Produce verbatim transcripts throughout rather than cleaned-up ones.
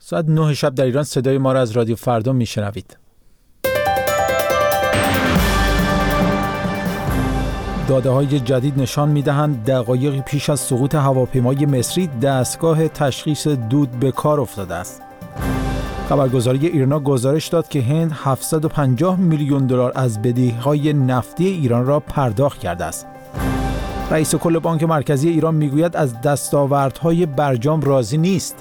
ساعت نه شب در ایران صدای ما را از رادیو فردا میشنوید. داده‌های جدید نشان می‌دهند دقایقی پیش از سقوط هواپیمای مصری دستگاه تشخیص دود به کار افتاده است. خبرگزاری ایرنا گزارش داد که هند هفتصد و پنجاه میلیون دلار از بدهی‌های نفتی ایران را پرداخت کرده است. رئیس کل بانک مرکزی ایران میگوید از دستاوردهای برجام راضی نیست.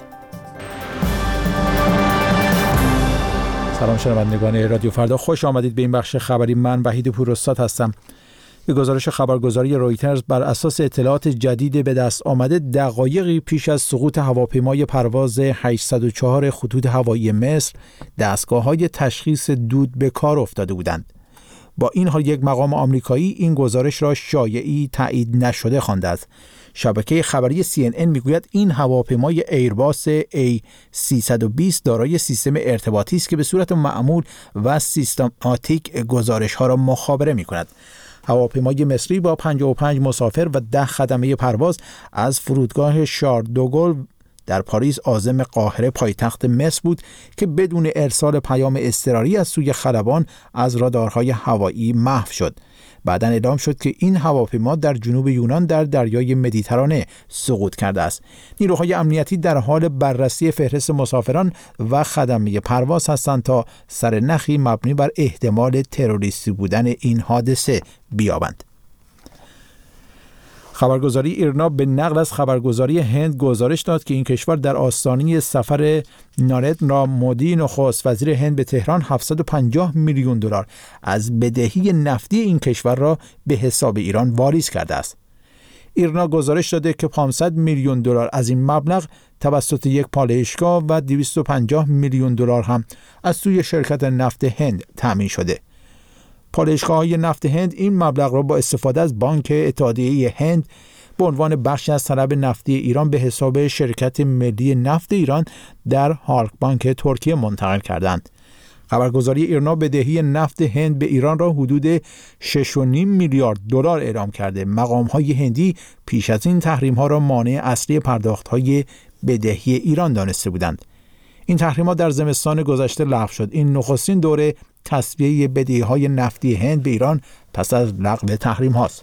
سلام شنوندگان رادیو فردا، خوش آمدید به این بخش خبری. من وحید پوراستاد هستم. به گزارش خبرگزاری رویترز، بر اساس اطلاعات جدید به دست آمده دقایقی پیش از سقوط هواپیمای پرواز هشتصد و چهار خطوط هوایی مصر دستگاه‌های تشخیص دود به کار افتاده بودند. با این حال یک مقام آمریکایی این گزارش را شایعی تایید نشده خوانده است. شبکه خبری سی ان ان میگوید این هواپیمای ایرباس ای سیصد و بیست دارای سیستم ارتباطی است که به صورت معمول و سیستماتیک گزارش‌ها را مخابره می‌کند. هواپیمای مصری با پنجاه و پنج مسافر و ده خدمه پرواز از فرودگاه شارل دوگل در پاریس عازم قاهره پایتخت مصر بود که بدون ارسال پیام اضطراری از سوی خلبان از رادارهای هوایی محو شد. بعداً اعلام شد که این هواپیما در جنوب یونان در دریای مدیترانه سقوط کرده است. نیروهای امنیتی در حال بررسی فهرست مسافران و خدمه پرواز هستند تا سرنخی مبنی بر احتمال تروریستی بودن این حادثه بیابند. خبرگزاری ایرنا به نقل از خبرگزاری هند گزارش داد که این کشور در آستانه سفر ناردرا مودی نخست وزیر هند به تهران هفتصد و پنجاه میلیون دلار از بدهی نفتی این کشور را به حساب ایران واریز کرده است. ایرنا گزارش داده که پانصد میلیون دلار از این مبلغ توسط یک پالایشگاه و دویست و پنجاه میلیون دلار هم از سوی شرکت نفت هند تامین شده. پالایشگاه‌های نفت هند این مبلغ را با استفاده از بانک اتحادیه هند به عنوان بخشی از طلب نفتی ایران به حساب شرکت ملی نفت ایران در هالک بانک ترکیه منتقل کردند. خبرگزاری ایرنا بدهی نفت هند به ایران را حدود شش و نیم میلیارد دلار اعلام کرده. مقام‌های هندی پیش از این تحریم‌ها را مانع اصلی پرداخت‌های بدهی ایران دانسته بودند. این تحریم‌ها در زمستان گذشته لغو شد. این نخستین دوره تصفیه بدهی‌های نفتی هند به ایران پس از لغو تحریم هاست.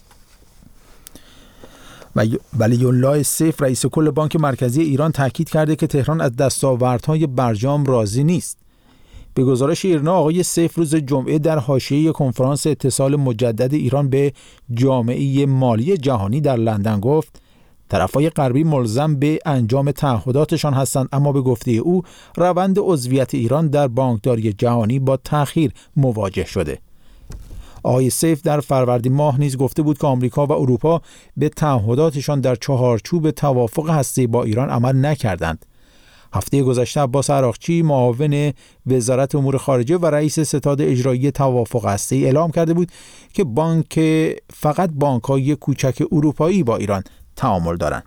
ولی الله سیف رئیس کل بانک مرکزی ایران تاکید کرده که تهران از دستاوردهای برجام راضی نیست. به گزارش ایرنا، آقای سیف روز جمعه در حاشیه کنفرانس اتصال مجدد ایران به جامعه مالی جهانی در لندن گفت طرف‌های غربی ملزم به انجام تعهداتشان هستند، اما به گفته او روند عضویت ایران در بانکداری جهانی با تأخیر مواجه شده. آقای سیف در فروردین ماه نیز گفته بود که آمریکا و اروپا به تعهداتشان در چهارچوب توافق هسته‌ای با ایران عمل نکردند. هفته گذشته عباس عراقچی معاون وزارت امور خارجه و رئیس ستاد اجرایی توافق هسته‌ای اعلام کرده بود که بانک فقط بانک‌های کوچک اروپایی با ایران تعامل دارند.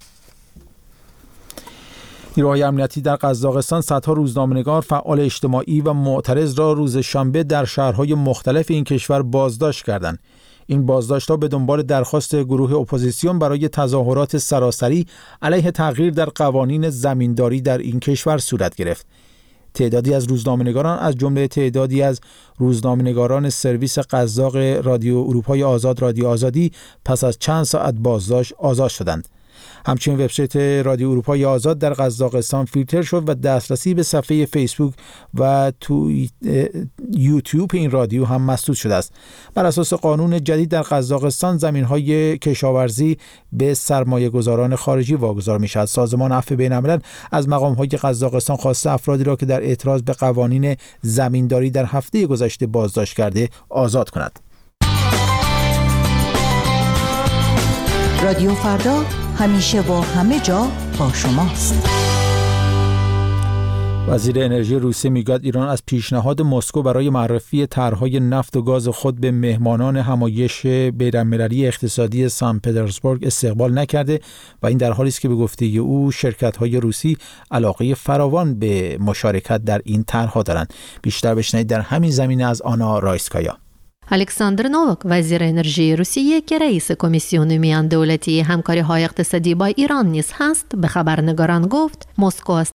نیروهای امنیتی در قزاقستان صدها روزنامه‌نگار، فعال اجتماعی و معترض را روز شنبه در شهرهای مختلف این کشور بازداشت کردند. این بازداشت‌ها به دنبال درخواست گروه اپوزیسیون برای تظاهرات سراسری علیه تغییر در قوانین زمینداری در این کشور صورت گرفت. تعدادی از روزنامه‌نگاران از جمله تعدادی از روزنامه‌نگاران سرویس قزاق رادیو اروپای آزاد رادیو آزادی پس از چند ساعت بازداشت آزاد شدند. همچنین وبسایت رادیو اروپای آزاد در قزاقستان فیلتر شد و دسترسی به صفحه فیسبوک و توییت یوتیوب این رادیو هم مسدود شده است. بر اساس قانون جدید در قزاقستان زمین‌های کشاورزی به سرمایه‌گذاران خارجی واگذار می‌شود. سازمان عفو بین‌الملل از مقام‌های قزاقستان خواسته افرادی را که در اعتراض به قوانین زمینداری در هفته گذشته بازداشت کرده آزاد کند. رادیو فردا همیشه و همه جا با شماست. وزیر انرژی روسیه میگوید ایران از پیشنهاد مسکو برای معرفی طرح‌های نفت و گاز خود به مهمانان همایش بین‌المللی اقتصادی سن پترزبورگ استقبال نکرده و این در حالی است که به گفته او شرکت‌های روسی علاقه فراوان به مشارکت در این طرح‌ها دارند. بیشتر بشنوید در همین زمینه از آنا رایسکایا. الکساندر نوواک وزیر انرژی روسیه که رئیس کمیسیون میان دولتی همکاری‌های اقتصادی با ایران نیز هست به خبرنگاران گفت مسکو از